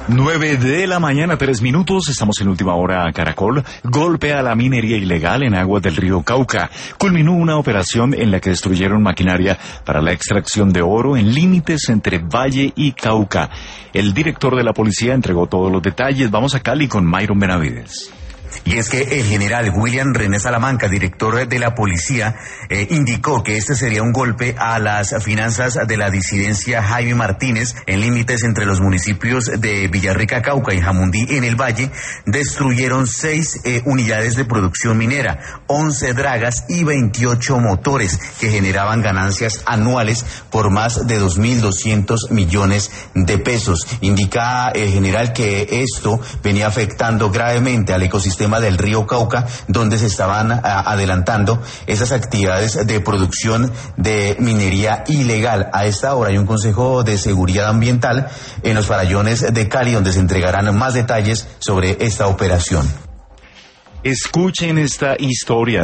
9 de la mañana, 3 minutos. Estamos en Última Hora Caracol. Golpe a la minería ilegal en aguas del río Cauca. Culminó una operación en la que destruyeron maquinaria para la extracción de oro en límites entre Valle y Cauca. El director de la policía entregó todos los detalles. Vamos a Cali con Myron Benavides. Y es que el general William René Salamanca, director de la policía, indicó que este sería un golpe a las finanzas de la disidencia Jaime Martínez en límites entre los municipios de Villarrica, Cauca y Jamundí en el Valle. Destruyeron 6 unidades de producción minera, 11 dragas y 28 motores que generaban ganancias anuales por más de 2.200 millones de pesos. Indica el general que esto venía afectando gravemente al ecosistema del río Cauca, donde se estaban adelantando esas actividades de producción de minería ilegal. A esta hora hay un Consejo de Seguridad Ambiental en los Farallones de Cali, donde se entregarán más detalles sobre esta operación. Escuchen esta historia.